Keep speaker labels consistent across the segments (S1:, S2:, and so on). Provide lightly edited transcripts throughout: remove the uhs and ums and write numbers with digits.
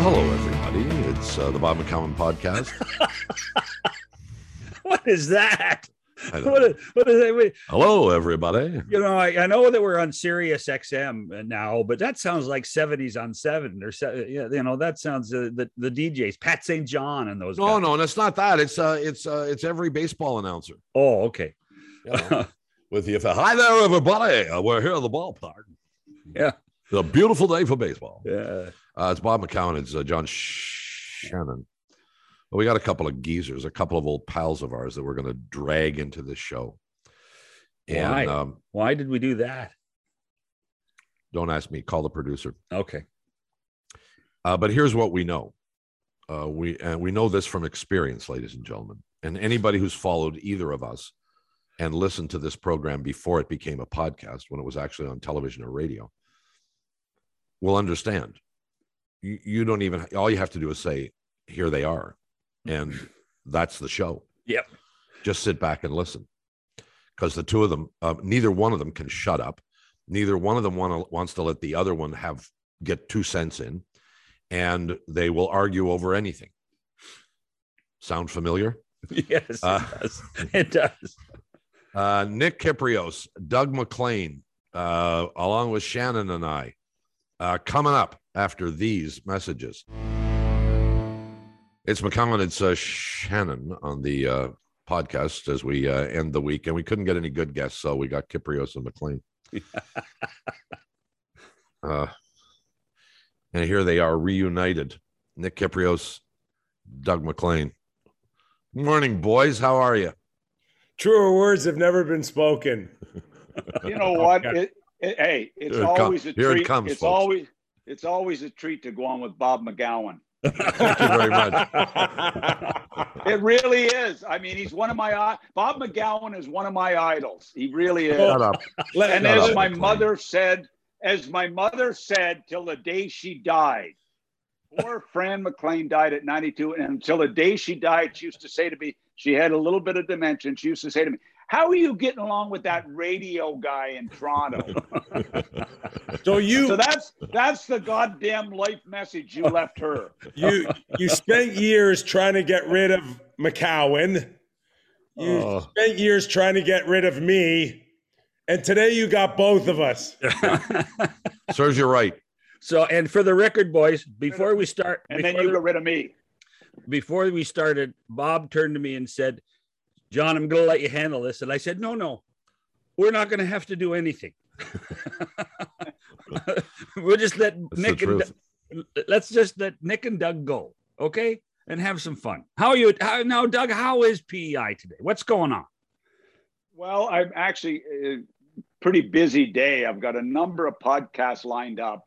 S1: hello, everybody. It's the Bob McCown podcast.
S2: What is that?
S1: What
S2: is that?
S1: Hello, everybody.
S2: You know, I know that we're on Sirius XM now, but that sounds like 70s on 7 or that sounds the DJs, Pat St. John and those guys.
S1: No, and it's not that. It's every baseball announcer.
S2: Oh, okay.
S1: You know, with you. Hi there, everybody. We're here at the ballpark.
S2: Yeah.
S1: It's a beautiful day for baseball.
S2: Yeah.
S1: It's Bob McCown. It's John Shannon. Well, we got a couple of geezers, a couple of old pals of ours that we're going to drag into this show. And,
S2: Why did we do that?
S1: Don't ask me. Call the producer.
S2: Okay.
S1: But here's what we know. We know this from experience, ladies and gentlemen. And anybody who's followed either of us and listened to this program before it became a podcast, when it was actually on television or radio, will understand. You don't even, all you have to do is say, here they are. And that's the show.
S2: Yep.
S1: Just sit back and listen. Because the two of them, neither one of them can shut up. Neither one of them wants to let the other one get 2 cents in. And they will argue over anything. Sound familiar?
S2: Yes, it does. It does.
S1: Nick Kypreos, Doug MacLean, along with Shannon and I, coming up after these messages. It's McCown, it's Shannon on the podcast as we end the week, and we couldn't get any good guests, so we got Kypreos and MacLean. And here they are reunited. Nick Kypreos, Doug MacLean. Morning, boys. How are you?
S3: Truer words have never been spoken.
S4: You know what? It's always a treat. It's always a treat to go on with Bob McGowan.
S1: Thank you very much.
S4: It really is. I mean, he's one of my Bob McGowan is one of my idols. He really is.
S1: Shut up.
S4: And as my mother said, till the day she died, poor Fran McLean died at 92, and until the day she died, she used to say to me, she had a little bit of dementia. She used to say to me, "How are you getting along with that radio guy in Toronto?" So that's the goddamn life message you left her.
S3: You spent years trying to get rid of McCowan. You spent years trying to get rid of me. And today you got both of us.
S1: Serves you right.
S2: So, and for the record, boys, before we start,
S4: and then you got rid of me.
S2: Before we started, Bob turned to me and said, "John, I'm going to let you handle this." And I said, no, we're not going to have to do anything. We'll just let let's just let Nick and Doug go. Okay. And have some fun. Now, Doug, how is PEI today? What's going on?
S4: Well, I'm actually a pretty busy day. I've got a number of podcasts lined up.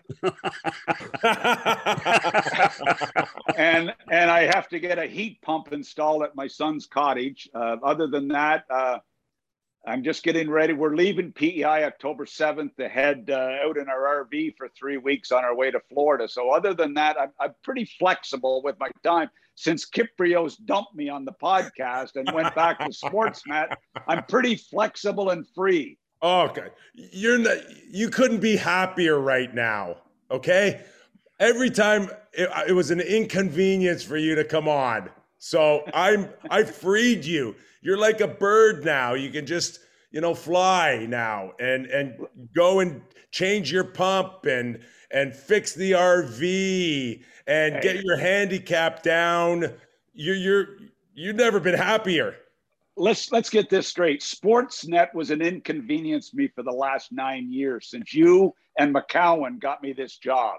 S4: and I have to get a heat pump installed at my son's cottage. Other than that, I'm just getting ready. We're leaving PEI October 7th to head out in our RV for 3 weeks on our way to Florida. So other than that, I'm pretty flexible with my time. Since Kypreos dumped me on the podcast and went back to Sportsnet, I'm pretty flexible and free.
S3: Okay. You couldn't be happier right now. Okay. Every time it was an inconvenience for you to come on. So I freed you. You're like a bird now. You can just, fly now and go and change your pump and fix the RV and get your handicap down. You've never been happier.
S4: Let's get this straight. Sportsnet was an inconvenience to me for the last 9 years since you and McCowan got me this job.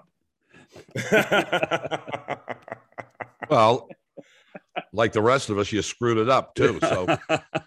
S1: Well, like the rest of us, you screwed it up too. So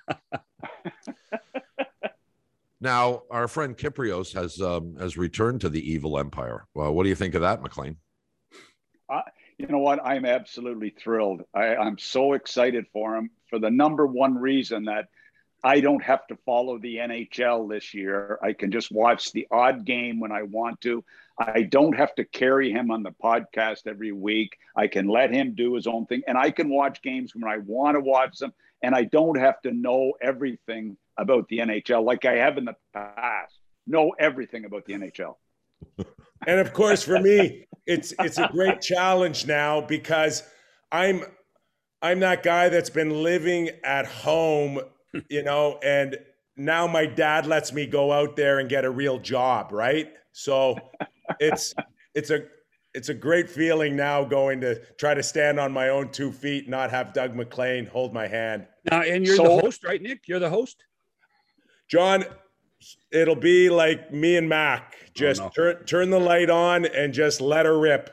S1: now our friend Kypreos has returned to the evil empire. Well, what do you think of that, MacLean?
S4: You know what? I'm absolutely thrilled. I'm so excited for him for the number one reason that I don't have to follow the NHL this year. I can just watch the odd game when I want to. I don't have to carry him on the podcast every week. I can let him do his own thing, and I can watch games when I want to watch them, and I don't have to know everything about the NHL like I have in the past. Know everything about the NHL.
S3: And of course, for me, it's a great challenge now because I'm that guy that's been living at home, and now my dad lets me go out there and get a real job, right? So it's a great feeling now going to try to stand on my own 2 feet, not have Doug MacLean hold my hand.
S2: Now, and you're the host, right, Nick? You're the host?
S3: John, it'll be like me and Mac. Just turn the light on and just let her rip.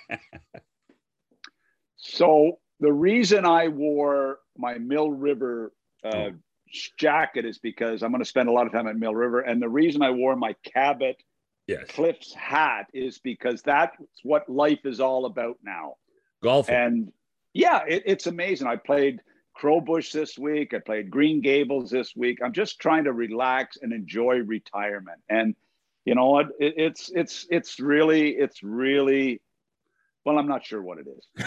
S4: So the reason I wore my Mill River jacket is because I'm going to spend a lot of time at Mill River. And the reason I wore my Cabot Cliffs hat is because that's what life is all about now.
S2: Golfing.
S4: And yeah, it's amazing. I played Crowbush this week. I played Green Gables this week. I'm just trying to relax and enjoy retirement. And you know what? It's really, well, I'm not sure what it is.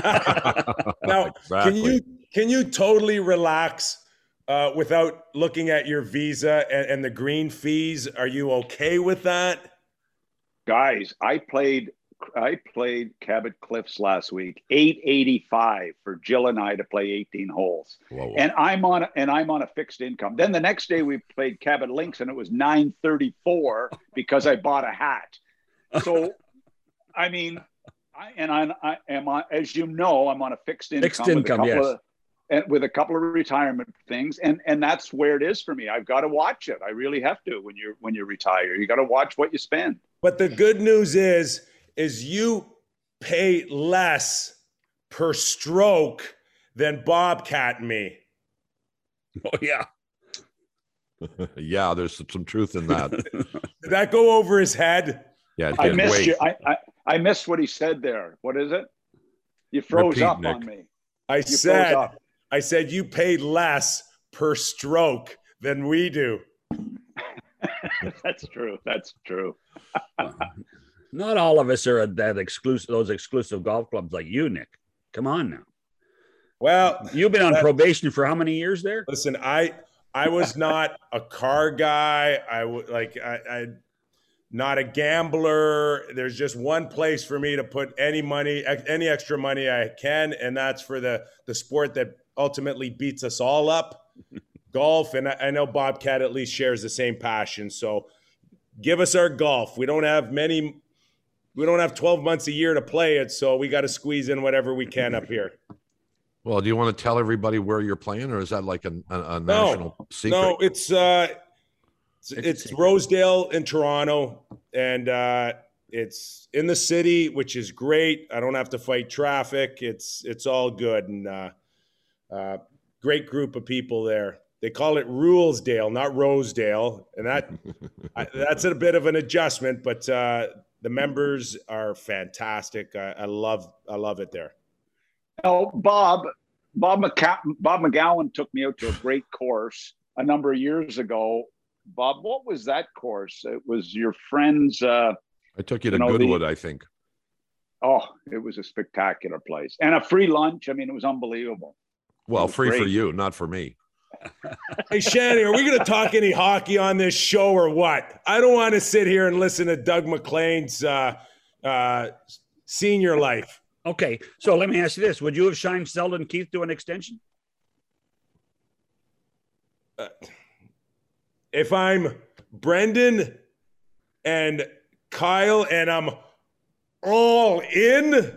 S3: Now,
S1: Exactly.
S3: can you totally relax without looking at your visa and the green fees? Are you okay with that?
S4: Guys, I played Cabot Cliffs last week, $885 for Jill and I to play 18 holes.
S1: Whoa.
S4: And I'm on a fixed income. Then the next day we played Cabot Links and it was $934 because I bought a hat. So, I mean, I am, as you know, I'm on a fixed income.
S2: Fixed income,
S4: with a couple of retirement things, and that's where it is for me. I've got to watch it. I really have to. When you retire, you got to watch what you spend.
S3: But the good news is you pay less per stroke than Bobcat and me.
S2: Oh, yeah.
S1: Yeah, there's some truth in that.
S3: Did that go over his head?
S1: Yeah,
S4: I missed you. I missed what he said there. What is it? You froze
S1: Repeat,
S4: up
S1: Nick.
S4: on me.
S3: I said you pay less per stroke than we do.
S4: That's true. That's true.
S2: Not all of us are at those exclusive golf clubs like you, Nick. Come on now.
S3: Well,
S2: You've been on probation for how many years there?
S3: listen, I was not a car guy. I not a gambler. There's just one place for me to put any extra money I can, and that's for the sport that ultimately beats us all up, golf. And I know Bobcat at least shares the same passion. So give us our golf. We don't have 12 months a year to play it, so we got to squeeze in whatever we can up here.
S1: Well, do you want to tell everybody where you're playing, or is that like a national secret?
S3: No, it's Rosedale in Toronto, and it's in the city, which is great. I don't have to fight traffic. It's all good, and great group of people there. They call it Rulesdale, not Rosedale, and that's a bit of an adjustment, but the members are fantastic. I love it there.
S4: Oh, Bob McGowan took me out to a great course a number of years ago. Bob, what was that course? It was your friend's.
S1: I took you to Goodwood, I think.
S4: Oh, it was a spectacular place. And a free lunch. I mean, it was unbelievable.
S1: Well, free for you, not for me.
S3: Hey, Shanny, are we going to talk any hockey on this show or what? I don't want to sit here and listen to Doug MacLean's senior life.
S2: Okay, so let me ask you this. Would you have signed Sheldon Keefe to an extension?
S3: If I'm Brendan and Kyle and I'm all in,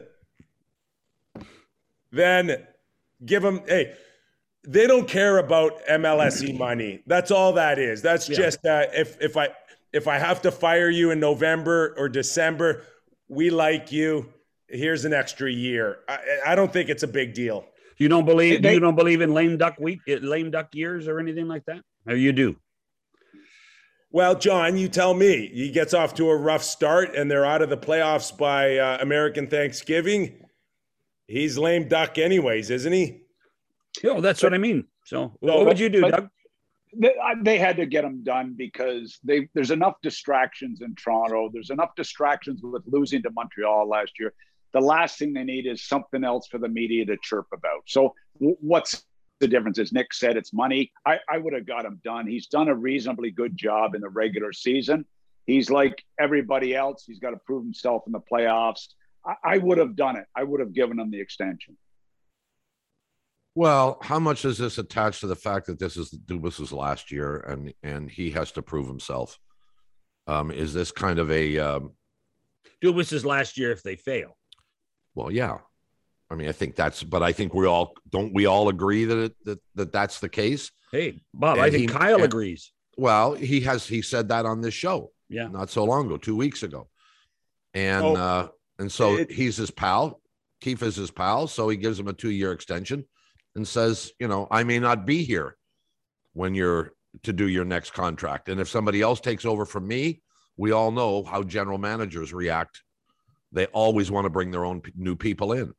S3: then give them, hey, they don't care about MLSE money. That's all that is. That's just if I have to fire you in November or December, we like you. Here's an extra year. I don't think it's a big deal.
S2: You don't believe in lame duck years or anything like that? Or you do?
S3: Well, John, you tell me. He gets off to a rough start and they're out of the playoffs by American Thanksgiving. He's lame duck anyways, isn't he?
S2: Yeah, that's what I mean. So what would you do, Doug?
S4: They had to get them done because there's enough distractions in Toronto. There's enough distractions with losing to Montreal last year. The last thing they need is something else for the media to chirp about. So what's the difference? As Nick said, it's money. I would have got him done. He's done a reasonably good job in the regular season. He's like everybody else. He's got to prove himself in the playoffs. I would have done it. I would have given him the extension.
S1: Well, how much is this attached to the fact that this is Dubas's last year and he has to prove himself? Is this kind of a
S2: Dubas's last year if they fail?
S1: Well, yeah. I mean, I think we all agree that that's the case.
S2: Hey, Bob, I think Kyle agrees.
S1: Well, he said that on this show.
S2: Yeah.
S1: Not so long ago, 2 weeks ago. And so he's his pal. Keefe is his pal. So he gives him a 2-year extension and says, I may not be here when you're to do your next contract. And if somebody else takes over from me, we all know how general managers react. They always want to bring their own new people in.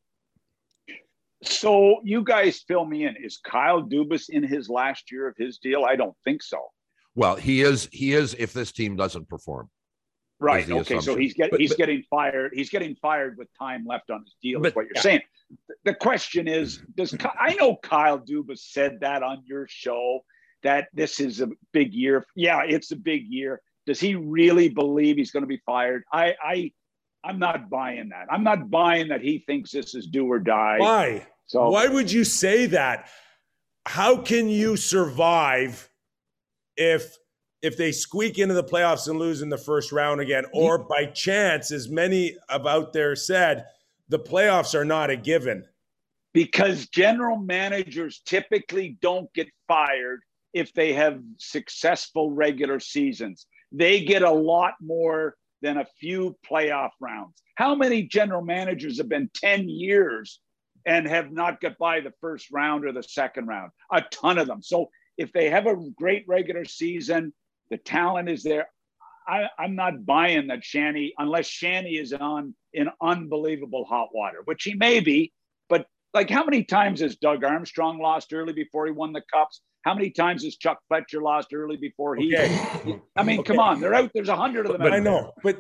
S4: So you guys fill me in. Is Kyle Dubas in his last year of his deal? I don't think so.
S1: Well, he is if this team doesn't perform.
S4: Right. Okay. So he's getting fired. He's getting fired with time left on his deal. Is what you're saying. The question is, I know Kyle Dubas said that on your show that this is a big year. Yeah, it's a big year. Does he really believe he's going to be fired? I'm not buying that. I'm not buying that he thinks this is do or die.
S3: Why? So why would you say that? How can you survive if they squeak into the playoffs and lose in the first round again, or by chance, as many have out there said, the playoffs are not a given?
S4: Because general managers typically don't get fired if they have successful regular seasons. They get a lot more than a few playoff rounds. How many general managers have been 10 years and have not got by the first round or the second round? A ton of them. So if they have a great regular season, the talent is there. I'm not buying that Shanny, unless Shanny is in unbelievable hot water, which he may be. But like, how many times has Doug Armstrong lost early before he won the Cups? How many times has Chuck Fletcher lost early before he? Okay. I mean, come on, they're out. There's 100 of them.
S3: But I know, but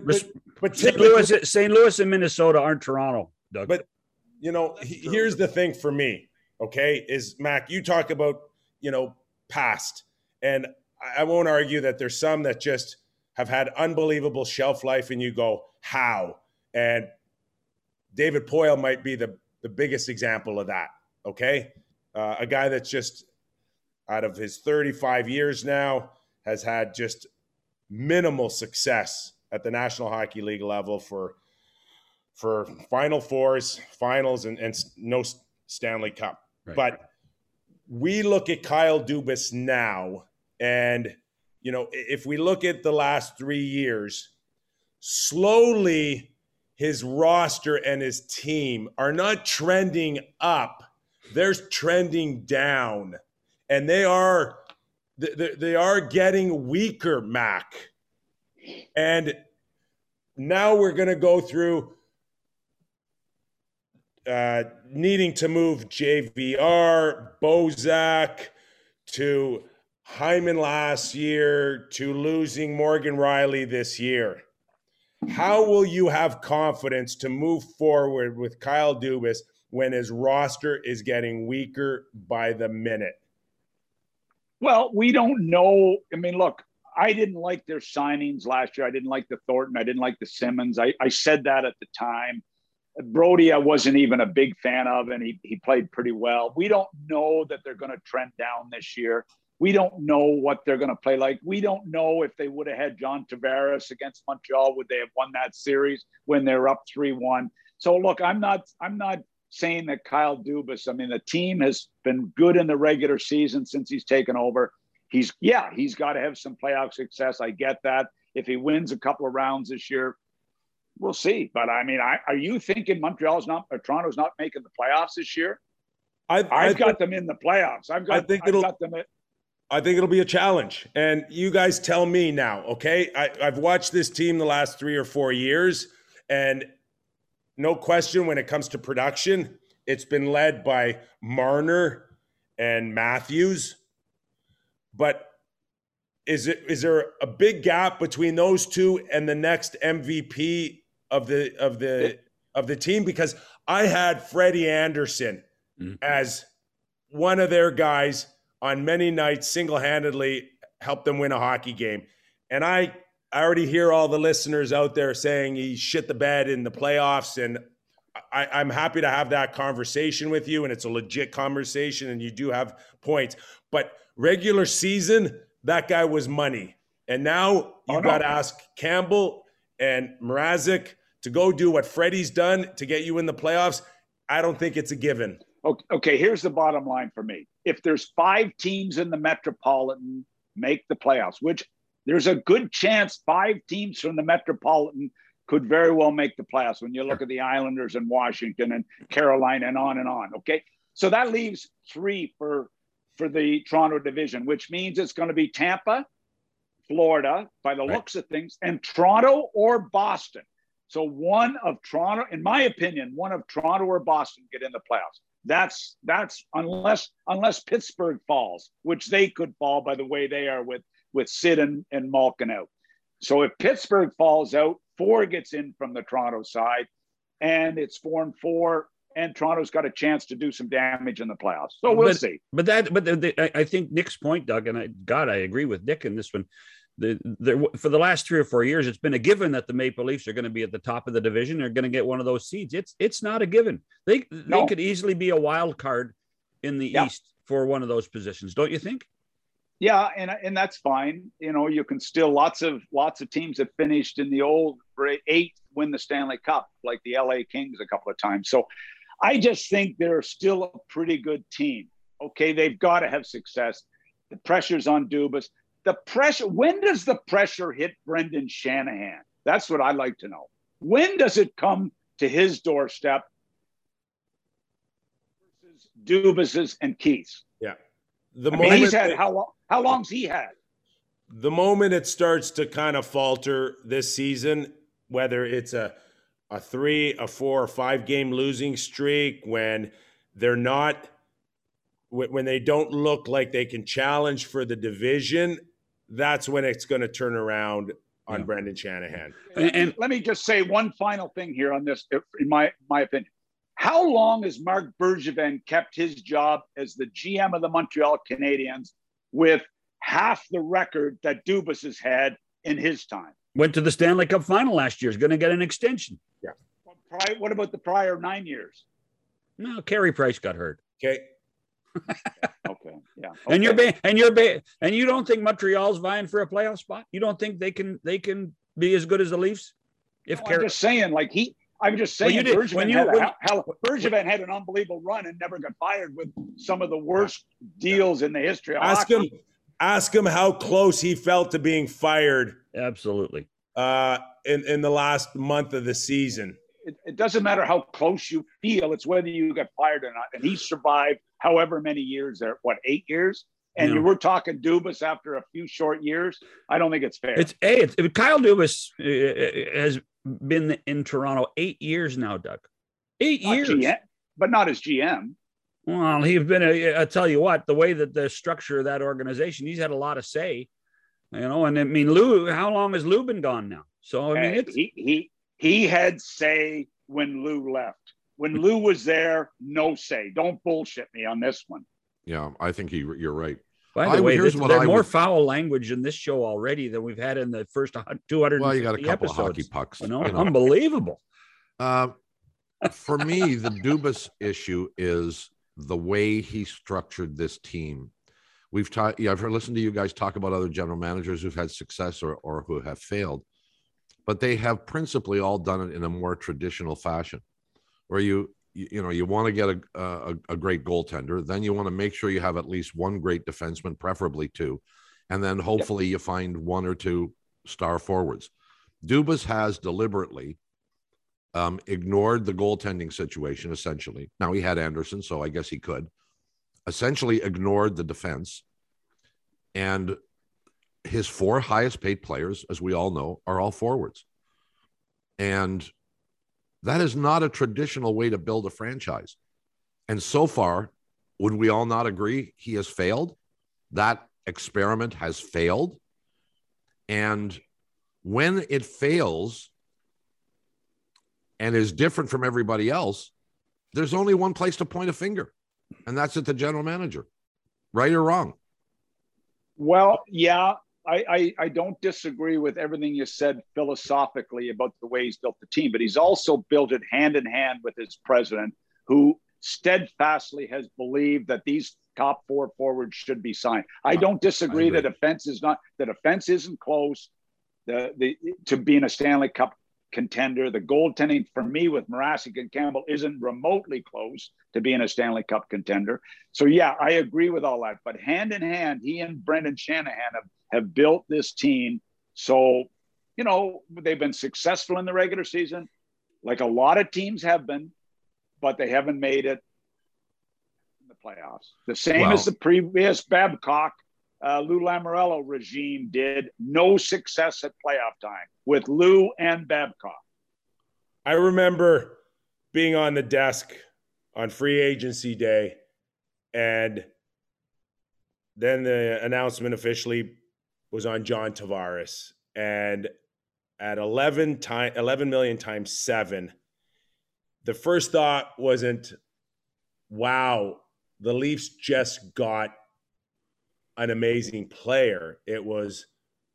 S2: St. Louis and Minnesota aren't Toronto, Doug.
S3: But here's the thing for me. Okay, is Mac? You talk about past, and I won't argue that there's some that just have had unbelievable shelf life, and you go, how? And David Poile might be the biggest example of that. Okay, a guy that's just, out of his 35 years now, has had just minimal success at the National Hockey League level for Final Fours, finals, and no Stanley Cup. Right. But we look at Kyle Dubas now, and if we look at the last 3 years, slowly his roster and his team are not trending up; they're trending down. And they are getting weaker, Mac. And now we're going to go through needing to move JVR, Bozak, to Hyman last year, to losing Morgan Riley this year. How will you have confidence to move forward with Kyle Dubas when his roster is getting weaker by the minute?
S4: Well, we don't know. I mean, look, I didn't like their signings last year. I didn't like the Thornton. I didn't like the Simmons. I said that at the time. Brody, I wasn't even a big fan of, and he played pretty well. We don't know that they're going to trend down this year. We don't know what they're going to play like. We don't know if they would have had John Tavares against Montreal, would they have won that series when they're up 3-1? So, look, I'm not saying that Kyle Dubas, I mean, the team has been good in the regular season since he's taken over. He's got to have some playoff success. I get that. If he wins a couple of rounds this year, we'll see. But I mean, are you thinking Toronto's not making the playoffs this year? I've got them in the playoffs. I
S3: think it'll be a challenge. And you guys tell me now, okay? I've watched this team the last 3 or 4 years, and no question, when it comes to production, it's been led by Marner and Matthews. But is there a big gap between those two and the next MVP of the team? Because I had Freddie Anderson as one of their guys on many nights, single-handedly helped them win a hockey game. And I I already hear all the listeners out there saying he shit the bed in the playoffs, and I'm happy to have that conversation with you, and it's a legit conversation, and you do have points. But regular season, that guy was money. And now you got to ask Campbell and Mrazek to go do what Freddie's done to get you in the playoffs. I don't think it's a given.
S4: Okay, here's the bottom line for me. If there's 5 teams in the Metropolitan make the playoffs, which there's a good chance 5 teams from the Metropolitan could very well make the playoffs when you look at the Islanders and Washington and Carolina and on, okay? So that leaves 3 for the Toronto division, which means it's going to be Tampa, Florida, by the looks of things, and Toronto or Boston. So one of Toronto, in my opinion, one of Toronto or Boston get in the playoffs. That's unless Pittsburgh falls, which they could fall by the way they are with Sid and Malkin out. So if Pittsburgh falls out, 4 gets in from the Toronto side, and it's 4-4, and Toronto's got a chance to do some damage in the playoffs. So we'll see.
S2: But I think Nick's point, Doug, and I agree with Nick in this one. For the last 3 or 4 years, it's been a given that the Maple Leafs are going to be at the top of the division. They're going to get one of those seeds. It's not a given. They could easily be a wild card in the East for one of those positions, don't you think?
S4: Yeah, and that's fine. You know, you can still lots of teams that finished in the old 8 win the Stanley Cup, like the LA Kings a couple of times. So I just think they're still a pretty good team. Okay, they've got to have success. The pressure's on Dubas. The pressure, when does the pressure hit Brendan Shanahan? That's what I'd like to know. When does it come to his doorstep versus Dubas's and Keith's?
S3: Yeah.
S4: He's had how long's he had?
S3: The moment it starts to kind of falter this season, whether it's a 3, a 4, or 5 game losing streak, when they're not, when they don't look like they can challenge for the division, that's when it's going to turn around on Brendan Shanahan.
S4: And let me just say one final thing here on this, in my opinion. How long has Marc Bergevin kept his job as the GM of the Montreal Canadiens with half the record that Dubas has had in his time?
S2: Went to the Stanley Cup final last year. Is going to get an extension.
S3: Yeah.
S4: What about the prior 9 years?
S2: No, Carey Price got hurt.
S3: Okay.
S4: Okay. Yeah. Okay.
S2: And you don't think Montreal's vying for a playoff spot? You don't think they can be as good as the Leafs?
S4: I'm just saying, Bergevin had an unbelievable run and never got fired with some of the worst deals in the history of hockey.
S3: Ask him how close he felt to being fired.
S2: Absolutely.
S3: In the last month of the season.
S4: It doesn't matter how close you feel. It's whether you get fired or not. And he survived however many years there. 8 years? And you were talking Dubas after a few short years. I don't think it's fair.
S2: Kyle Dubas has been in Toronto 8 years now, Doug. 8 years.
S4: GM, but not as GM.
S2: Well, he's been I tell you what, the way that the structure of that organization, he's had a lot of say. And I mean, Lou, how long has Lou been gone now? So I mean,
S4: he had say when Lou left. When Lou was there, no say. Don't bullshit me on this one.
S1: Yeah, I think you're right.
S2: By the way, there's more foul language in this show already than we've had in the first 250
S1: Well, you got a couple
S2: episodes.
S1: of hockey pucks.
S2: Unbelievable.
S1: For me, the Dubas issue is the way he structured this team. I've listened to you guys talk about other general managers who've had success or who have failed, but they have principally all done it in a more traditional fashion, where you want to get a great goaltender, then you want to make sure you have at least one great defenseman, preferably 2, and then hopefully you find 1 or 2 star forwards. Dubas has deliberately ignored the goaltending situation, essentially. Now, he had Anderson, so I guess he could. Essentially ignored the defense. And his 4 highest paid players, as we all know, are all forwards. And that is not a traditional way to build a franchise. And so far, would we all not agree he has failed? That experiment has failed. And when it fails and is different from everybody else, there's only one place to point a finger, and that's at the general manager, right or wrong.
S4: Well, yeah, I don't disagree with everything you said philosophically about the way he's built the team, but he's also built it hand in hand with his president, who steadfastly has believed that these top 4 forwards should be signed. I don't disagree that defense isn't close. To being a Stanley Cup contender, the goaltending for me with Mrazek and Campbell isn't remotely close to being a Stanley Cup contender. So yeah, I agree with all that. But hand in hand, he and Brendan Shanahan have built this team. So, you know, they've been successful in the regular season, like a lot of teams have been, but they haven't made it in the playoffs. The same as the previous Babcock, Lou Lamoriello regime did. No success at playoff time with Lou and Babcock.
S3: I remember being on the desk on free agency day, and then the announcement officially was on John Tavares. And at 11 million times 7, the first thought wasn't, wow, the Leafs just got an amazing player. It was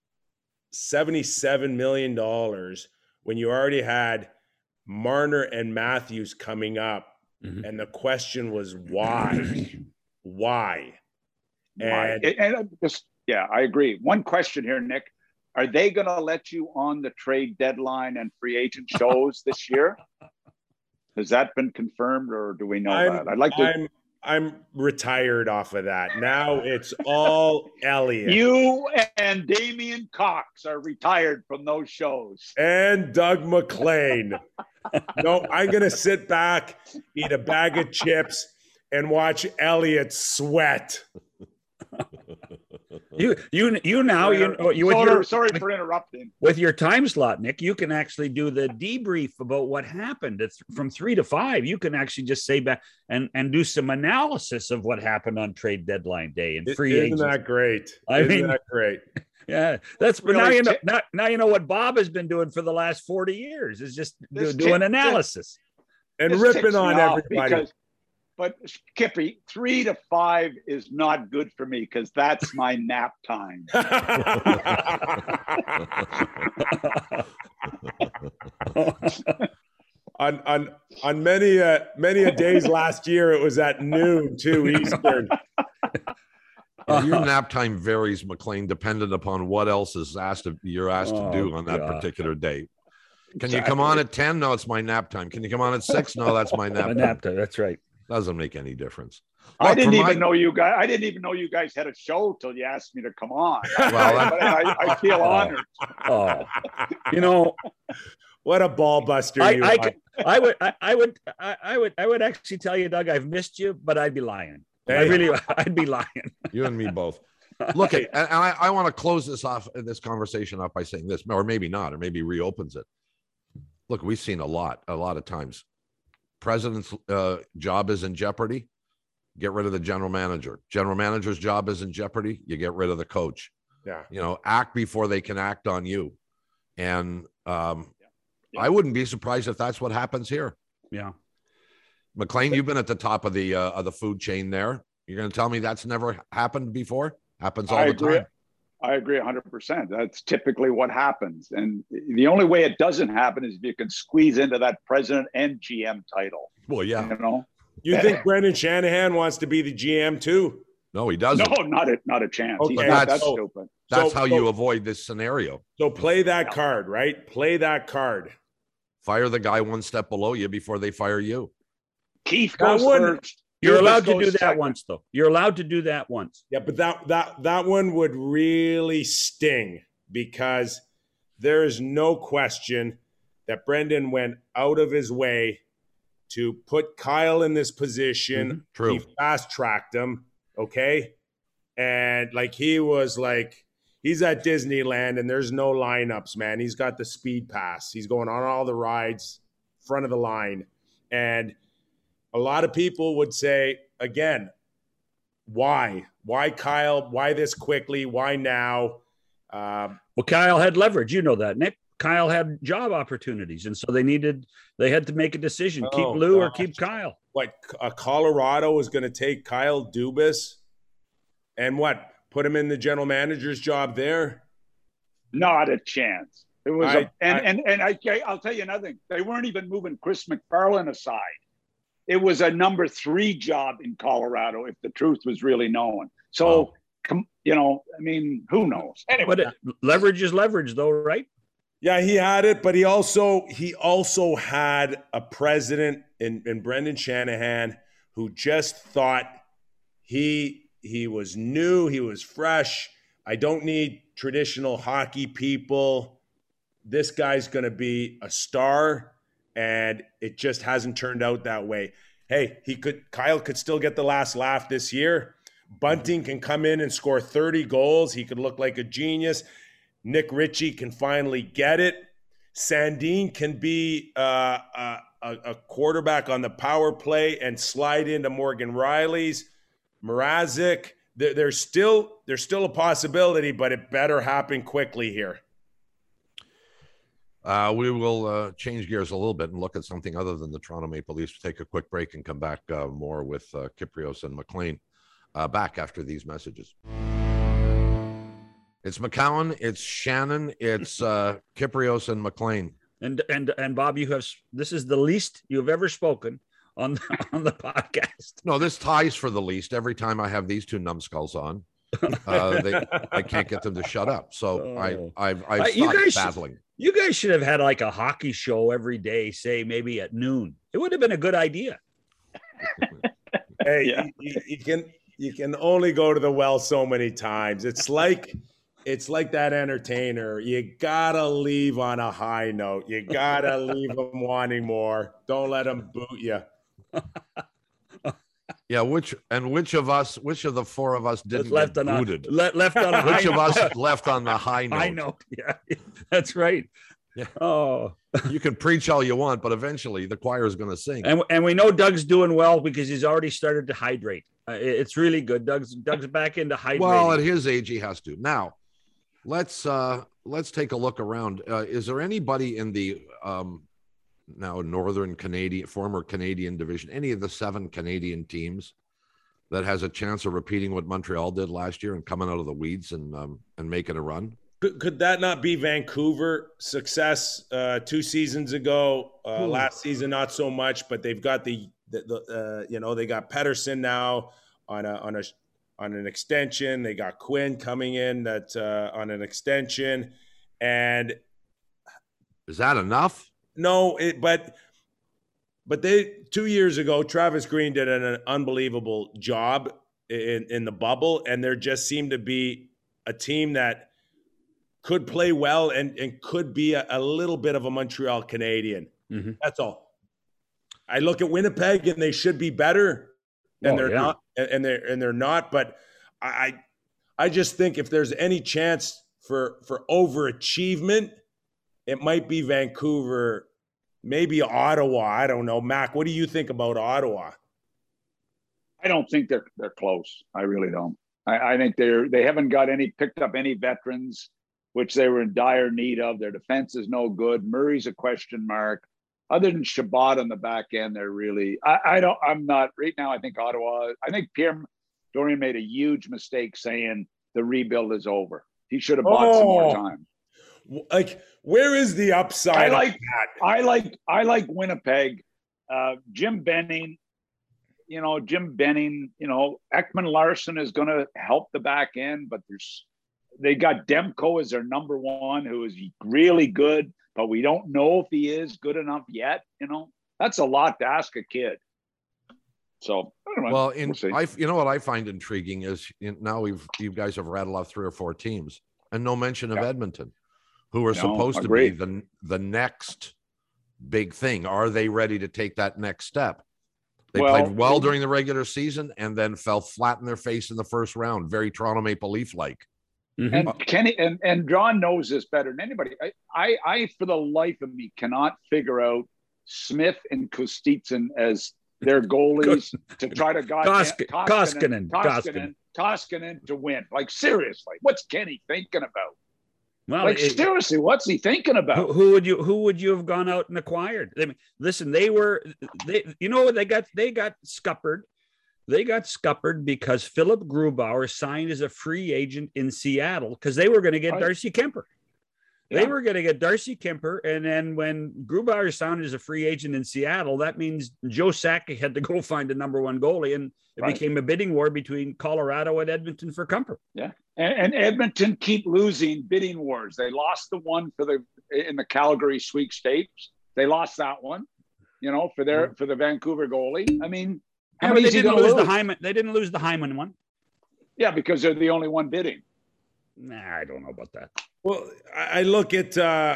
S3: $77 million when you already had Marner and Matthews coming up. Mm-hmm. And the question was why? Why?
S4: And I agree. One question here, Nick. Are they going to let you on the trade deadline and free agent shows this year? Has that been confirmed, or do we know that?
S3: I'm retired off of that. Now it's all Elliott.
S4: You and Damian Cox are retired from those shows.
S3: And Doug McLean. No, I'm going to sit back, eat a bag of chips, and watch Elliott sweat.
S4: Sorry for interrupting.
S2: With your time slot, Nick, you can actually do the debrief about what happened. It's from 3 to 5. You can actually just say back and do some analysis of what happened on trade deadline day and free agents.
S3: Isn't that great?
S2: Isn't
S3: that great?
S2: Yeah, that's really now you know what Bob has been doing for the last 40 years is just doing analysis
S3: and ripping on everybody.
S4: But Kippy, 3 to 5 is not good for me because that's my nap time.
S3: on many days last year, it was at noon too, Eastern.
S1: Your nap time varies, McLean, dependent upon what else you're asked to do on that particular day. Can you come on at 10? No, it's my nap time. Can you come on at 6? No, that's my nap time.
S2: That's right.
S1: Doesn't make any difference.
S4: I didn't even know you guys had a show till you asked me to come on.
S1: Well,
S4: I feel honored.
S2: Oh, you know,
S3: what a ball buster you are.
S2: I would actually tell you, Doug, I've missed you, but I'd be lying.
S3: Hey.
S2: I'd be lying.
S1: You and me both. Look, and I want to close this conversation off by saying this, or maybe not, or maybe reopens it. Look, we've seen a lot of times. President's job is in jeopardy. Get rid of the general manager. General manager's job is in jeopardy. You get rid of the coach.
S3: Yeah.
S1: You know, act before they can act on you. And I wouldn't be surprised if that's what happens here.
S2: Yeah.
S1: McLean, you've been at the top of the food chain there. You're going to tell me that's never happened before? Happens all the time.
S4: I agree 100%. That's typically what happens. And the only way it doesn't happen is if you can squeeze into that president and GM title.
S1: Well, yeah.
S4: You know?
S3: You think Brendan Shanahan wants to be the GM too?
S1: No, he doesn't.
S4: No, not a chance.
S3: Okay.
S4: That's stupid.
S1: That's how you avoid this scenario.
S3: So play that card, right? Play that card.
S1: Fire the guy one step below you before they fire you.
S4: Keith goes first.
S2: You're allowed to do that once, though. You're allowed to do that once.
S3: Yeah, but that one would really sting because there is no question that Brendan went out of his way to put Kyle in this position.
S1: Mm-hmm. True.
S3: He fast-tracked him, okay? And he's at Disneyland and there's no lineups, man. He's got the speed pass. He's going on all the rides, front of the line. And a lot of people would say, again, why? Why Kyle? Why this quickly? Why now?
S2: Well, Kyle had leverage. You know that, Nick. Kyle had job opportunities, and so they had to make a decision: keep Lou or keep Kyle.
S3: What? Colorado was going to take Kyle Dubas, and what? put him in the general manager's job there?
S4: Not a chance. It was, I'll tell you another thing. They weren't even moving Chris McFarland aside. It was a number 3 job in Colorado, if the truth was really known. So, you know, I mean, who knows? Anyway,
S2: but leverage is leverage, though, right?
S3: Yeah, he had it, but he also had a president in Brendan Shanahan who just thought he was new, he was fresh. I don't need traditional hockey people. This guy's going to be a star, and it just hasn't turned out that way. Hey, Kyle could still get the last laugh this year. Bunting can come in and score 30 goals. He could look like a genius. Nick Ritchie can finally get it. Sandin can be a quarterback on the power play and slide into Morgan Riley's. Mrazek, there's still a possibility, but it better happen quickly here.
S1: We will change gears a little bit and look at something other than the Toronto Maple Leafs. Take a quick break and come back more with Kypreos and McLean back after these messages. It's McCowan, it's Shannon, it's Kypreos and McLean.
S2: And Bob, this is the least you've ever spoken on the podcast.
S1: No, this ties for the least every time I have these two numbskulls on. I can't get them to shut up. So I've stopped battling.
S2: You guys should have had like a hockey show every day, say maybe at noon. It would have been a good idea.
S3: Hey, you can only go to the well so many times. It's like that entertainer. You gotta leave on a high note. You gotta leave them wanting more. Don't let them boot you.
S1: Yeah, which of the 4 of us didn't
S2: left
S1: get
S2: on
S1: booted?
S2: Left on a
S1: which
S2: high
S1: of us left on the high note?
S2: I know. Yeah, that's right.
S1: Yeah.
S2: Oh,
S1: you can preach all you want, but eventually the choir is going to sing.
S2: And we know Doug's doing well because he's already started to hydrate. It's really good. Doug's back into hydrating.
S1: Well, at his age, he has to. Now, let's take a look around. Is there anybody in the now Northern Canadian, former Canadian division, any of the 7 Canadian teams that has a chance of repeating what Montreal did last year and coming out of the weeds and making a run?
S3: Could that not be Vancouver success 2 seasons ago? Last season, not so much, but they've got they got Pettersson now on an extension. They got Quinn coming in that on an extension, and
S1: is that enough?
S3: No, but they 2 years ago, Travis Green did an unbelievable job in the bubble, and there just seemed to be a team that could play well and could be a little bit of a Montreal Canadian. Mm-hmm. That's all. I look at Winnipeg, and they should be better, and they're not, and they're not. But I just think if there's any chance for overachievement, it might be Vancouver. Maybe Ottawa. I don't know. Mac, what do you think about Ottawa?
S4: I don't think they're close. I really don't. I think they haven't picked up any veterans, which they were in dire need of. Their defense is no good. Murray's a question mark. Other than Shabbat on the back end, they're really. I'm not right now. I think Ottawa. I think Pierre Dorion made a huge mistake saying the rebuild is over. He should have bought some more time.
S3: Like, where is the upside?
S4: I like Winnipeg. Jim Benning, Ekman Larson is going to help the back end, but they got Demko as their number 1, who is really good, but we don't know if he is good enough yet. That's a lot to ask a kid. So, anyway,
S1: well, what I find intriguing is now you guys have rattled off 3 or 4 teams and no mention of Edmonton, who are supposed to be the next big thing. Are they ready to take that next step? They played well during the regular season and then fell flat in their face in the first round. Very Toronto Maple Leaf-like.
S4: Mm-hmm. And Kenny and John knows this better than anybody. I for the life of me cannot figure out Smith and Kostitsyn as their goalies to try to Koskinen to win. Like, seriously, what's Kenny thinking about? Well, seriously, what's he thinking about?
S2: Who would you have gone out and acquired? I mean, listen, they got scuppered They got scuppered because Philip Grubauer signed as a free agent in Seattle because they were going to get Darcy Kemper. They were going to get Darcy Kemper. And then when Grubauer signed as a free agent in Seattle, that means Joe Sakic had to go find a number one goalie. And it became a bidding war between Colorado and Edmonton for Kemper.
S4: Yeah. And Edmonton keep losing bidding wars. They lost the one in the Calgary sweepstakes. They lost that one, for the Vancouver goalie. I mean, how many
S2: they didn't lose the Hyman. They didn't lose the Hyman one.
S4: Yeah, because they're the only one bidding.
S2: Nah, I don't know about that.
S3: Well, I look at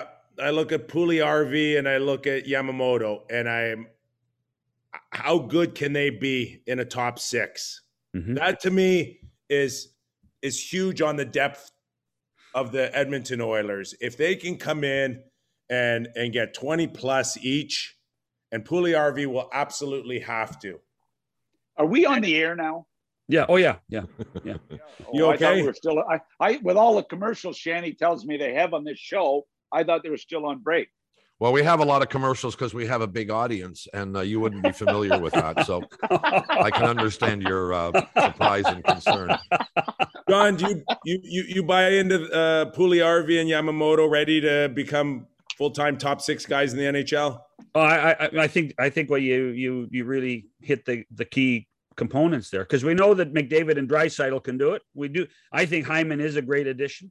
S3: Puljujarvi and I look at Yamamoto, and how good can they be in a top six? Mm-hmm. That to me is huge on the depth of the Edmonton Oilers. If they can come in and get 20 plus each, and Puljujarvi will absolutely have to.
S4: Are we on the air now?
S2: Yeah. Oh, yeah. You
S3: okay?
S4: I thought we were still. I with all the commercials Shanny tells me they have on this show, I thought they were still on break.
S1: Well, we have a lot of commercials because we have a big audience, and you wouldn't be familiar with that. So I can understand your surprise and concern.
S3: John, do you buy into Puljujarvi and Yamamoto ready to become full-time top six guys in the NHL?
S2: Oh, I think what you really hit the key components there, because we know that McDavid and Draisaitl can do it. We do. I think Hyman is a great addition.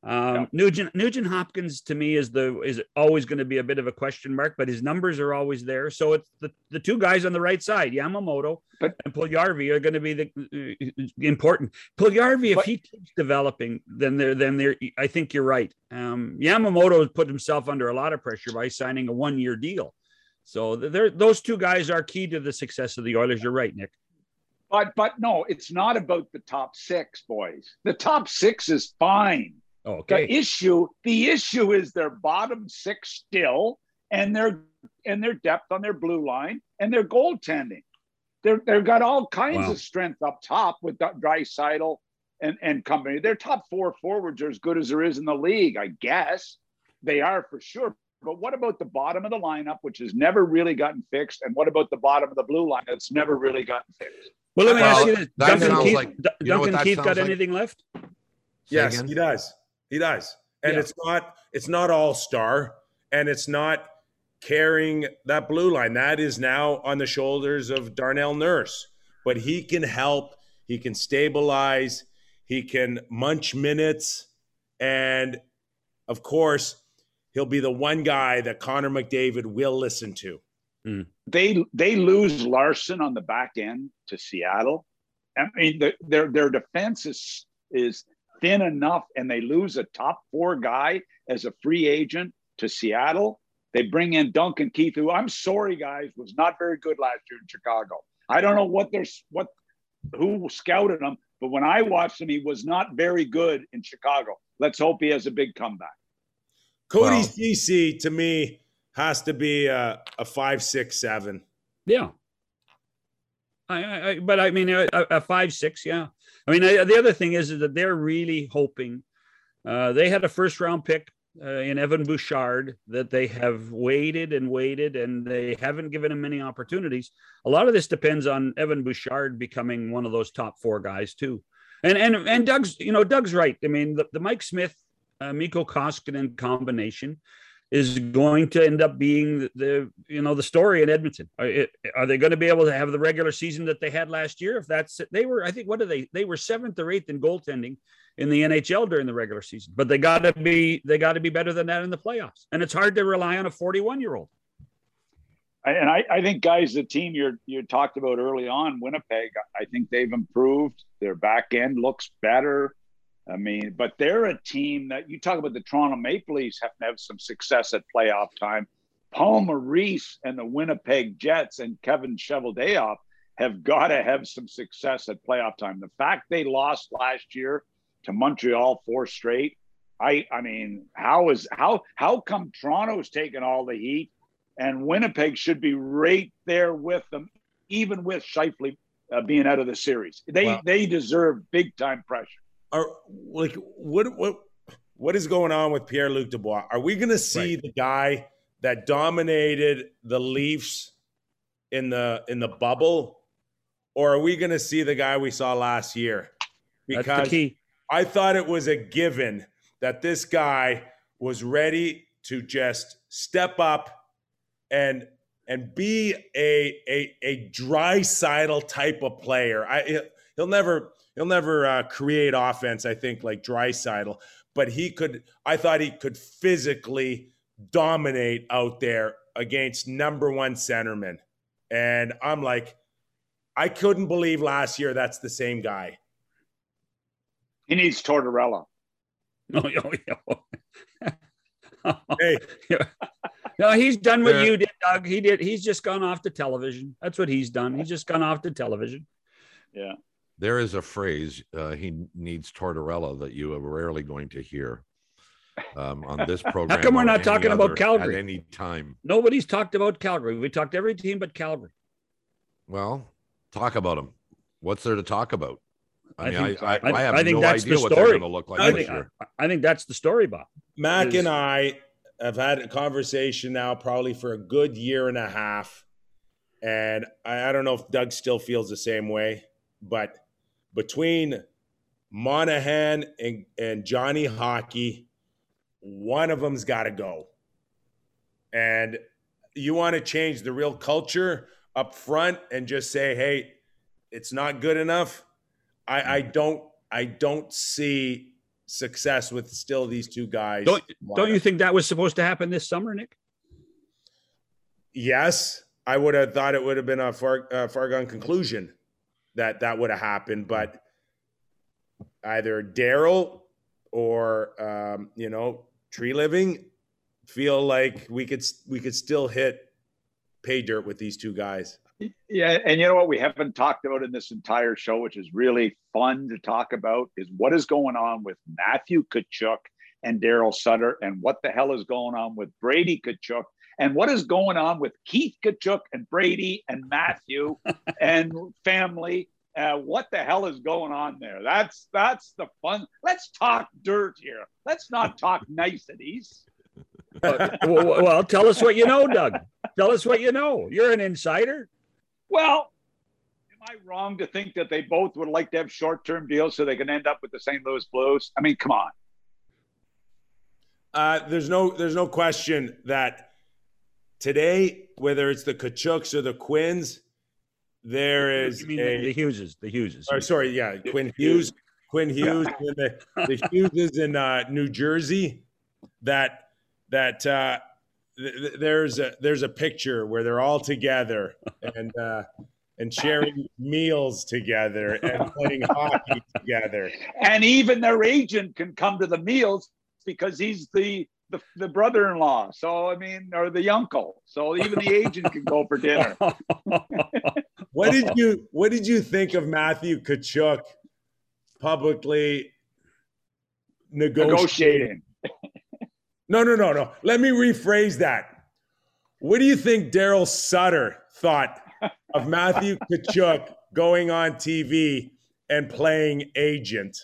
S2: Nugent Hopkins to me is always going to be a bit of a question mark, but his numbers are always there. So it's the two guys on the right side, Yamamoto and Puljujarvi, are going to be the important. Puljujarvi, if he keeps developing, then I think you're right. Yamamoto has put himself under a lot of pressure by signing a 1-year deal. So those two guys are key to the success of the Oilers. You're right, Nick.
S4: But no, it's not about the top six, boys. The top six is fine.
S2: Okay.
S4: The issue is their bottom six still, and their depth on their blue line and their goaltending. They've got all kinds of strength up top with Draisaitl and company. Their top four forwards are as good as there is in the league, I guess. They are for sure. But what about the bottom of the lineup, which has never really gotten fixed? And what about the bottom of the blue line that's never really gotten fixed?
S2: Well, let me ask you this.
S1: Duncan
S2: Keith got anything left?
S3: Yes, he does. He does. And it's not all-star, and it's not carrying that blue line. That is now on the shoulders of Darnell Nurse. But he can help. He can stabilize. He can munch minutes. And, of course, he'll be the one guy that Connor McDavid will listen to.
S4: They lose Larson on the back end to Seattle. I mean, their defense is thin enough, and they lose a top four guy as a free agent to Seattle. They bring in Duncan Keith, who, I'm sorry, guys, was not very good last year in Chicago. I don't know who scouted him, but when I watched him, he was not very good in Chicago. Let's hope he has a big comeback.
S3: Cody Ceci, to me, has to be a 5, 6, 7.
S2: Yeah. But I mean, a 5, 6, yeah. I mean, the other thing is that they're really hoping. They had a first-round pick in Evan Bouchard that they have waited, and they haven't given him many opportunities. A lot of this depends on Evan Bouchard becoming one of those top four guys too. And Doug's right. I mean, the Mike Smith, Mikko Koskinen combination is going to end up being the story in Edmonton. Are they going to be able to have the regular season that they had last year? If that's it, they were 7th or 8th in goaltending in the NHL during the regular season, but they got to be better than that in the playoffs. And it's hard to rely on a 41-year-old.
S4: And I think, guys, the team you talked about early on, Winnipeg, I think they've improved. Their back end looks better. I mean, but they're a team that you talk about. The Toronto Maple Leafs have to have some success at playoff time. Paul Maurice and the Winnipeg Jets and Kevin Cheveldayoff have got to have some success at playoff time. The fact they lost last year to Montreal 4 straight, I mean, how come Toronto's taking all the heat and Winnipeg should be right there with them, even with Scheifele being out of the series? They deserve big time pressure.
S3: What is going on with Pierre-Luc Dubois? Are we going to see the guy that dominated the Leafs in the bubble, or are we going to see the guy we saw last year?
S2: That's
S3: Because
S2: the key.
S3: I thought it was a given that this guy was ready to just step up and be a Draisaitl type of player. He'll never create offense, I think, like Draisaitl, but I thought he could physically dominate out there against number one centerman. And I'm like, I couldn't believe last year that's the same guy.
S4: He needs Tortorella.
S3: Hey.
S2: No, he's done what you did, Doug. He's just gone off to television. That's what he's done. He's just gone off to television.
S4: Yeah.
S1: There is a phrase, he needs Tortorella, that you are rarely going to hear on this program.
S2: How come we're not talking about Calgary
S1: at any time?
S2: Nobody's talked about Calgary. We talked every team but Calgary.
S1: Well, talk about them. What's there to talk about? I have
S2: think
S1: no
S2: that's
S1: idea
S2: the
S1: what
S2: story.
S1: they're going to look like this year.
S2: I think that's the story, Bob.
S3: Mac and I have had a conversation now probably for a good year and a half. And I don't know if Doug still feels the same way, but between Monahan and Johnny Hockey, one of them's got to go. And you want to change the real culture up front and just say, hey, it's not good enough. I don't see success with still these two guys.
S2: Don't you think that was supposed to happen this summer, Nick?
S3: Yes, I would have thought it would have been a foregone conclusion that would have happened, but either Daryl or Tree Living feel like we could still hit pay dirt with these two guys.
S4: Yeah, and you know what we haven't talked about in this entire show, which is really fun to talk about, is what is going on with Matthew Tkachuk and Daryl Sutter, and what the hell is going on with Brady Tkachuk, and what is going on with Keith Tkachuk and Brady and Matthew and family. What the hell is going on there? That's the fun. Let's talk dirt here. Let's not talk niceties.
S2: Well, tell us what you know, Doug. Tell us what you know. You're an insider.
S4: Well, am I wrong to think that they both would like to have short-term deals so they can end up with the St. Louis Blues? I mean, come on.
S3: There's no question that today, whether it's the Tkachuks or the Quins, there is
S2: the Hugheses.
S3: Quinn Hughes. Quinn Hughes, yeah. the Hugheses in New Jersey. There's a picture where they're all together and sharing meals together and playing hockey together.
S4: And even their agent can come to the meals because he's the brother-in-law. So, I mean, or the uncle. So even the agent can go for dinner.
S3: What did you think of Matthew Tkachuk publicly negotiating? No. Let me rephrase that. What do you think Daryl Sutter thought of Matthew Tkachuk going on TV and playing agent?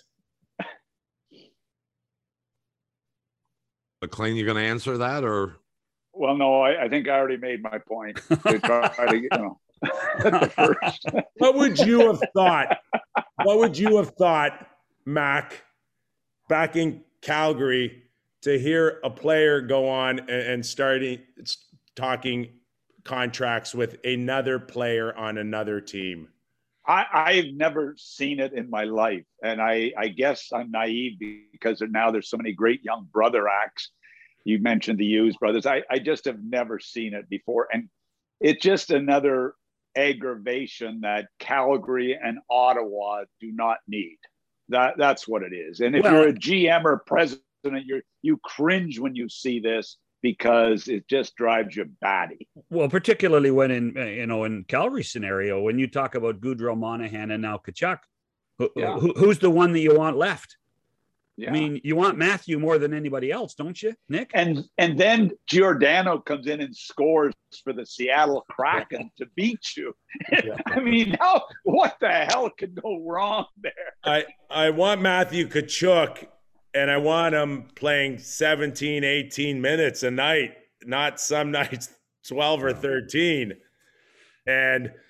S1: McLean, you going to answer that, or?
S4: Well, no, I think I already made my point. To try to, at the first.
S3: What would you have thought? What would you have thought, Mac, back in Calgary, to hear a player go on and talking contracts with another player on another team?
S4: I've never seen it in my life. And I guess I'm naive because now there's so many great young brother acts. You mentioned the Hughes brothers. I just have never seen it before. And it's just another aggravation that Calgary and Ottawa do not need. That's what it is. And if you're a GM or president, you cringe when you see this because it just drives you batty.
S2: Well, particularly when in Calgary's scenario, when you talk about Gaudreau, Monahan, and now Tkachuk, who's the one that you want left? Yeah. I mean, you want Matthew more than anybody else, don't you, Nick?
S4: And then Giordano comes in and scores for the Seattle Kraken to beat you. Yeah. I mean, what the hell could go wrong there?
S3: I want Matthew Tkachuk, and I want him playing 17, 18 minutes a night, not some nights 12 or 13. And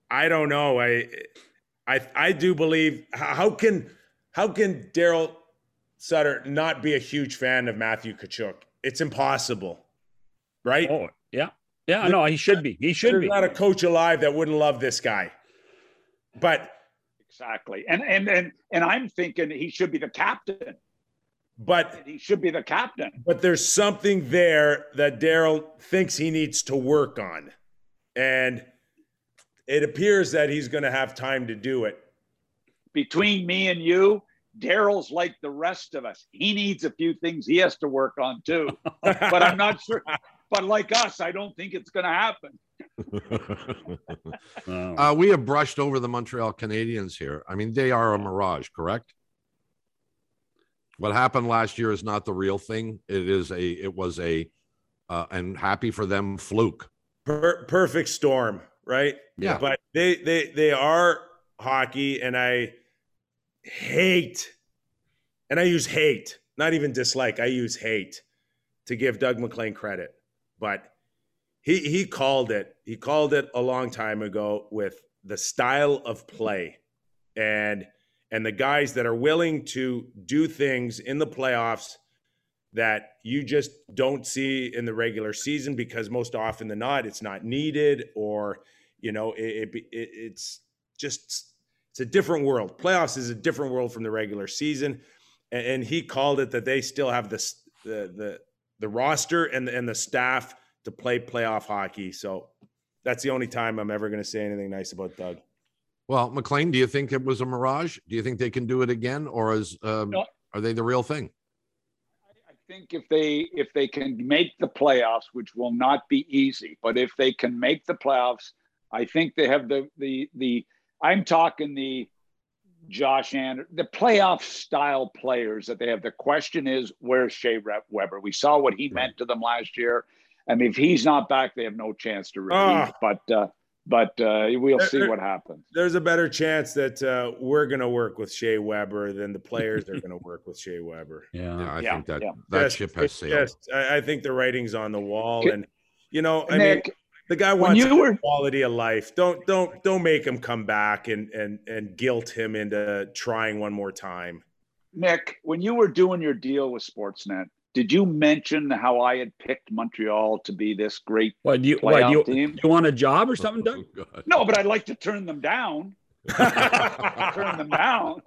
S3: I don't know. I do believe. How can Daryl Sutter not be a huge fan of Matthew Tkachuk? It's impossible, right?
S2: Oh, yeah. Yeah, no, he should be. He should
S3: There's
S2: be.
S3: not a coach alive that wouldn't love this guy. But
S4: exactly. And I'm thinking he should be the captain.
S3: But
S4: he should be the captain.
S3: But there's something there that Daryl thinks he needs to work on. And it appears that he's going to have time to do it.
S4: Between me and you, Daryl's like the rest of us. He needs a few things he has to work on too. But I'm not sure. But like us, I don't think it's going to happen.
S1: We have brushed over the Montreal Canadiens here. I mean, they are a mirage, correct? What happened last year is not the real thing. It was a and happy for them, fluke.
S3: Perfect storm, right?
S1: Yeah.
S3: But they are hockey, and I hate, and I use hate, not even dislike. I use hate to give Doug MacLean credit, but he called it. He called it a long time ago with the style of play, and the guys that are willing to do things in the playoffs that you just don't see in the regular season, because most often than not, it's not needed, or, you know, it's a different world. Playoffs is a different world from the regular season. And he called it that they still have the roster and the staff to play playoff hockey. So that's the only time I'm ever going to say anything nice about Doug.
S1: Well, MacLean, do you think it was a mirage? Do you think they can do it again, or are they the real thing?
S4: I think if they can make the playoffs, which will not be easy, but if they can make the playoffs, I think they have the I'm talking the Josh Anderson, the playoff style players that they have. The question is, where's Shea Weber? We saw what he meant to them last year. I mean, if he's not back, they have no chance to repeat. But we'll see what happens.
S3: There's a better chance that we're going to work with Shea Weber than the players are going to work with Shea Weber.
S1: I think that ship has sailed.
S3: I think the writing's on the wall, and you know,
S4: Nick,
S3: I mean, the guy wants quality of life. Don't make him come back and guilt him into trying one more time.
S4: Nick, when you were doing your deal with Sportsnet, did you mention how I had picked Montreal to be this great playoff team?
S2: Do you want a job or something, Doug?
S1: Oh,
S4: no, but I'd like to turn them down. Turn them down.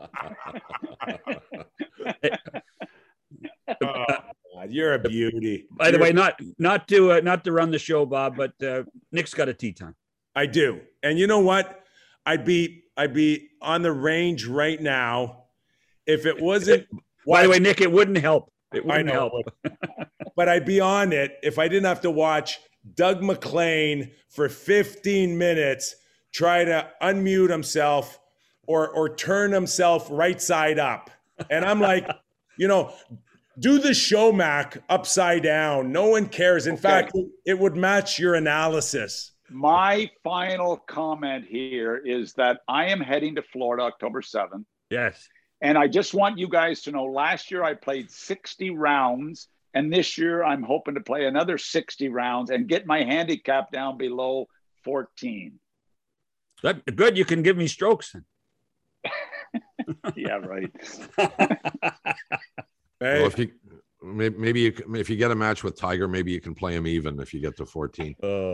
S3: You're a beauty.
S2: By the way, not to run the show, Bob, but Nick's got a tea time.
S3: I do, and you know what? I'd be on the range right now if it wasn't.
S2: By the way, Nick, it wouldn't help. It wouldn't help.
S3: But I'd be on it if I didn't have to watch Doug MacLean for 15 minutes try to unmute himself or turn himself right side up. And I'm like, you know, do the show, Mac, upside down. No one cares. In fact, it would match your analysis.
S4: My final comment here is that I am heading to Florida October 7th.
S2: Yes.
S4: And I just want you guys to know, last year I played 60 rounds, and this year I'm hoping to play another 60 rounds and get my handicap down below 14.
S2: Good. You can give me strokes then.
S4: Yeah, right.
S3: Hey.
S1: Well, if you get a match with Tiger, maybe you can play him even if you get to 14.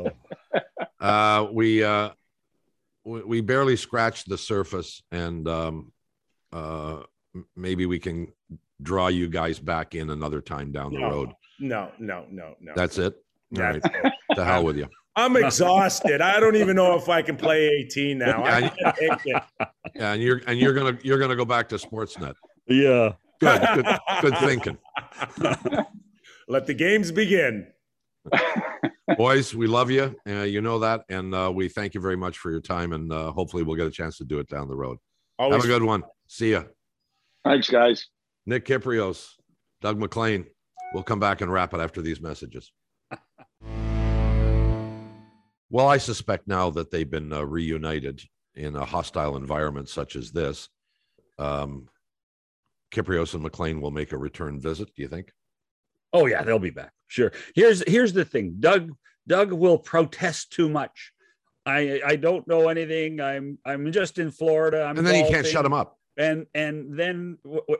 S1: We barely scratched the surface, and maybe we can draw you guys back in another time down the road.
S3: No.
S1: That's it. All
S3: That's
S1: right. To hell with you.
S3: I'm exhausted. I don't even know if I can play 18 now. I can't take it.
S1: Yeah, and you're gonna go back to Sportsnet.
S2: Yeah.
S1: Good thinking.
S3: Let the games begin.
S1: Boys, we love you. You know that, and we thank you very much for your time, and hopefully we'll get a chance to do it down the road.
S3: Always.
S1: Have a good one. See ya.
S4: Thanks, guys.
S1: Nick Kypreos, Doug MacLean. We'll come back and wrap it after these messages. Well, I suspect now that they've been reunited in a hostile environment such as this, Kypreos and MacLean will make a return visit. Do you think?
S2: Oh yeah, they'll be back. Sure. Here's the thing. Doug will protest too much. I don't know anything. I'm just in Florida. I'm
S1: and then
S2: golfing.
S1: you can't shut him up.
S2: And then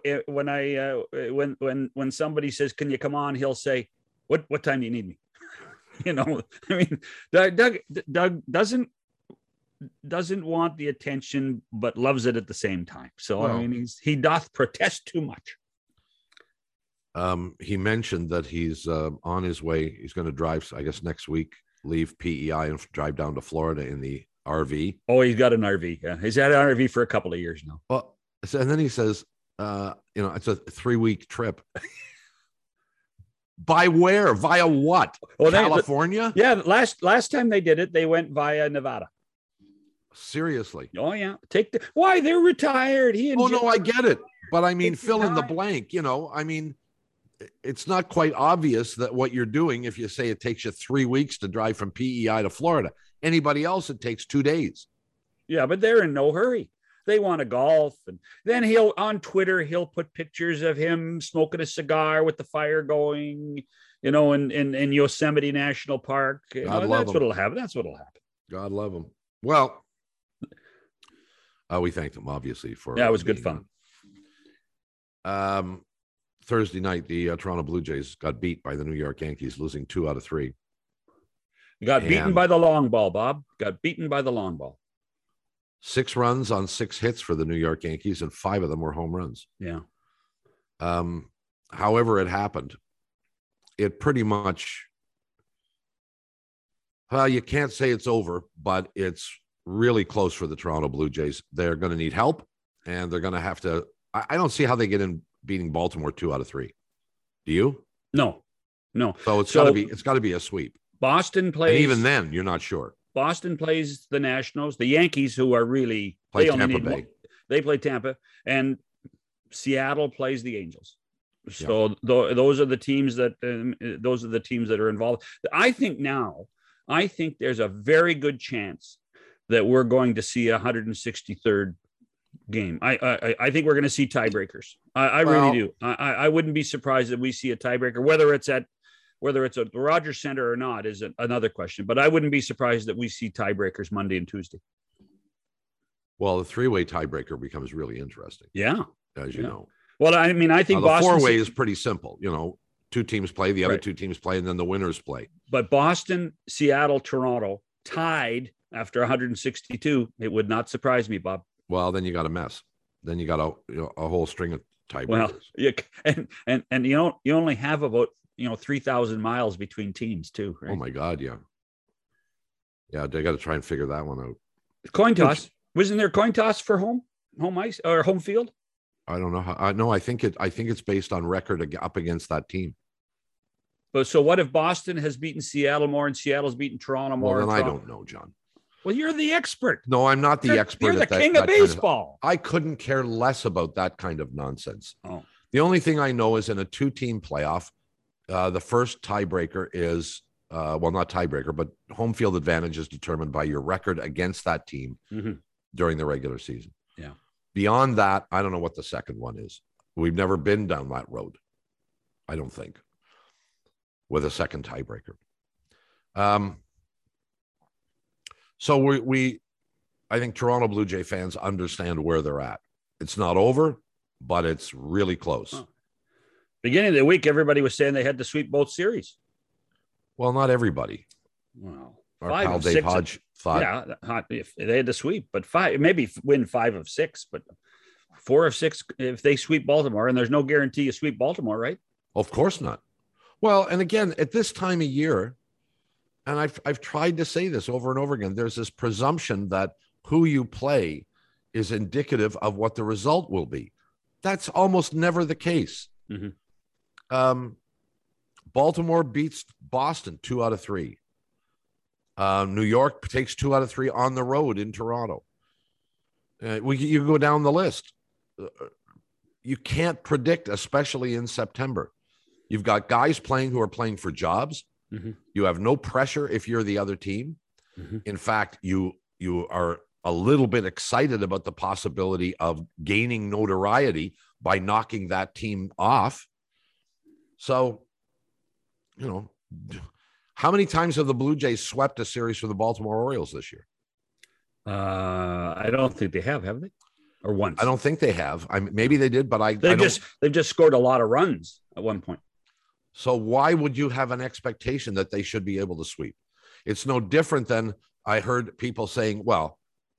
S2: when somebody says, "Can you come on?" he'll say, "What time do you need me?" You know, I mean, Doug doesn't want the attention, but loves it at the same time. So well, I mean, he doth protest too much.
S1: He mentioned that he's on his way. He's going to drive, I guess, next week, leave PEI and drive down to Florida in the RV.
S2: Oh, he's got an RV. Yeah. He's had an RV for a couple of years now.
S1: Well, and then he says, it's a 3-week trip. By where? Via what? Well, California?
S2: Last time they did it, they went via Nevada.
S1: Seriously?
S2: Oh yeah. Why? They're retired.
S1: No, I get it. But I mean, fill in the blank, I mean, it's not quite obvious that what you're doing, if you say it takes you 3 weeks to drive from PEI to Florida. Anybody else, it takes 2 days.
S2: Yeah, but they're in no hurry. They want to golf. And then on Twitter, he'll put pictures of him smoking a cigar with the fire going, in Yosemite National Park. That's what'll happen. That's what'll happen.
S1: God love him. Well, we thanked him, obviously, for
S2: it was good fun.
S1: Thursday night, the Toronto Blue Jays got beat by the New York Yankees, losing 2 out of 3.
S2: Beaten by the long ball, Bob. Got beaten by the long ball.
S1: 6 runs on 6 hits for the New York Yankees, and 5 of them were home runs.
S2: Yeah.
S1: However it happened, it pretty much, you can't say it's over, but it's really close for the Toronto Blue Jays. They're going to need help, and they're going to have to. I don't see how they get in beating Baltimore 2 out of 3. Do you?
S2: No.
S1: So it's got to be a sweep.
S2: Boston plays.
S1: And even then, you're not sure.
S2: Boston plays the Nationals. The Yankees, who are really
S1: play Tampa Bay.
S2: They play Tampa, and Seattle plays the Angels. So those are the teams that are involved. I think there's a very good chance that we're going to see a 163rd game. I think we're going to see tiebreakers. I really do. I wouldn't be surprised if we see a tiebreaker, whether it's at the Rogers Center or not is another question. But I wouldn't be surprised that we see tiebreakers Monday and Tuesday.
S1: Well, the 3-way tiebreaker becomes really interesting.
S2: Yeah,
S1: as you know.
S2: Well, I mean, I think
S1: the 4-way is pretty simple. 2 teams play, the other 2 teams play, and then the winners play.
S2: But Boston, Seattle, Toronto tied after 162. It would not surprise me, Bob.
S1: Well, then you got a mess. Then you got a whole string of tiebreakers.
S2: Well, and you only have about 3,000 miles between teams too. Right?
S1: Oh my God, yeah. They got to try and figure that one out.
S2: Coin toss. Wasn't there coin toss for home ice or home field?
S1: I don't know how. No, I think it's based on record up against that team.
S2: But so what if Boston has beaten Seattle more and Seattle's beaten Toronto more?
S1: Well, then I don't know, John.
S2: Well, you're the expert.
S1: No, I'm not the expert.
S2: You're the king of baseball.
S1: I couldn't care less about that kind of nonsense.
S2: Oh.
S1: The only thing I know is in a 2-team playoff, the first tiebreaker is not tiebreaker, but home field advantage is determined by your record against that team during the regular season.
S2: Yeah.
S1: Beyond that, I don't know what the second one is. We've never been down that road, I don't think, with a second tiebreaker. So I think Toronto Blue Jay fans understand where they're at. It's not over, but it's really close.
S2: Huh. Beginning of the week, everybody was saying they had to sweep both series.
S1: Well, not everybody.
S2: Well,
S1: our pal Dave Hodge thought.
S2: Yeah, if they had to sweep, but maybe win 5 of 6, but 4 of 6 if they sweep Baltimore, and there's no guarantee you sweep Baltimore, right?
S1: Of course not. Well, and again, at this time of year, and I've tried to say this over and over again, there's this presumption that who you play is indicative of what the result will be. That's almost never the case.
S2: Mm-hmm.
S1: Baltimore beats Boston 2 out of 3. New York takes 2 out of 3 on the road in Toronto. You go down the list. You can't predict, especially in September. You've got guys playing who are playing for jobs.
S2: Mm-hmm.
S1: You have no pressure if you're the other team.
S2: Mm-hmm.
S1: In fact, you are a little bit excited about the possibility of gaining notoriety by knocking that team off. So, how many times have the Blue Jays swept a series for the Baltimore Orioles this year?
S2: I don't think they have they? Or once?
S1: I don't think they have. Maybe they did, but
S2: they've just scored a lot of runs at one point.
S1: So why would you have an expectation that they should be able to sweep? It's no different than I heard people saying, well,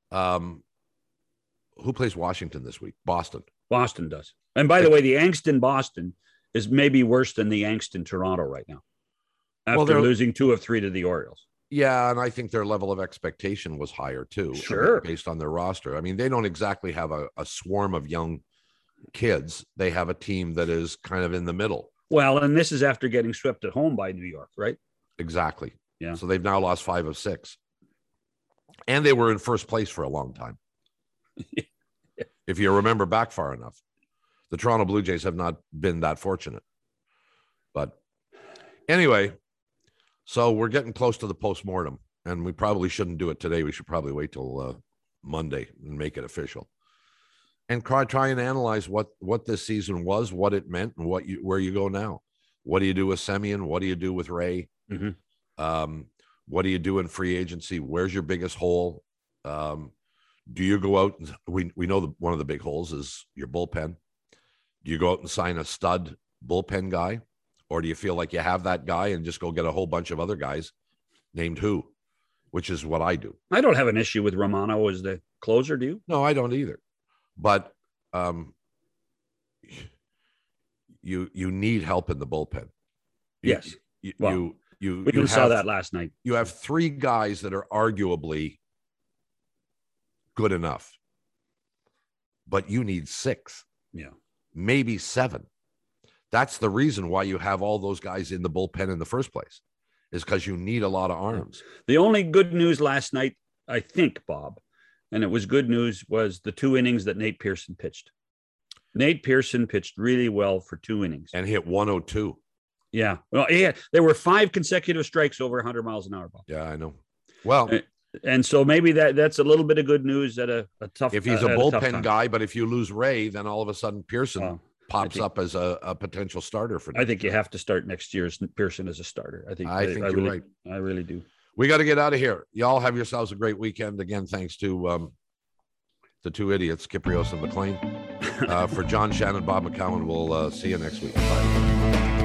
S1: who plays Washington this week? Boston.
S2: Boston does. And by the way, the angst in Boston is maybe worse than the angst in Toronto right now after losing 2 of 3 to the Orioles.
S1: Yeah, and I think their level of expectation was higher too,
S2: sure,
S1: based on their roster. I mean, they don't exactly have a swarm of young kids. They have a team that is kind of in the middle.
S2: Well, and this is after getting swept at home by New York, right?
S1: Exactly.
S2: Yeah.
S1: So they've now lost 5 of 6. And they were in first place for a long time. If you remember back far enough, the Toronto Blue Jays have not been that fortunate. But anyway, so we're getting close to the postmortem, and we probably shouldn't do it today. We should probably wait till Monday and make it official, and try and analyze what this season was, what it meant, and where you go now. What do you do with Semien? What do you do with Ray?
S2: Mm-hmm.
S1: What do you do in free agency? Where's your biggest hole? Do you go out? We know one of the big holes is your bullpen. Do you go out and sign a stud bullpen guy? Or do you feel like you have that guy and just go get a whole bunch of other guys named who, which is what I do.
S2: I don't have an issue with Romano as the closer, do you?
S1: No, I don't either. But you need help in the bullpen.
S2: Yes.
S1: We
S2: saw that last night.
S1: You have 3 guys that are arguably good enough, but you need 6.
S2: Yeah.
S1: Maybe 7. That's the reason why you have all those guys in the bullpen in the first place, is because you need a lot of arms.
S2: The only good news last night, I think, Bob, and it was good news, was the 2 innings that Nate Pearson pitched. Nate Pearson pitched really well for 2 innings.
S1: And hit 102.
S2: Yeah. Well, yeah, there were 5 consecutive strikes over 100 miles an hour, Bob.
S1: Yeah, I know. Well,
S2: and so maybe that's a little bit of good news at a tough.
S1: If he's a bullpen guy, but if you lose Ray, then all of a sudden Pearson pops up as a potential starter for.
S2: I think you have to start next year's Pearson as a starter. I think you're right. I really do.
S1: We got to get out of here. Y'all have yourselves a great weekend. Again, thanks to the 2 idiots, Kiprios and McLean. For John Shannon, Bob McCowan, we'll see you next week. Bye.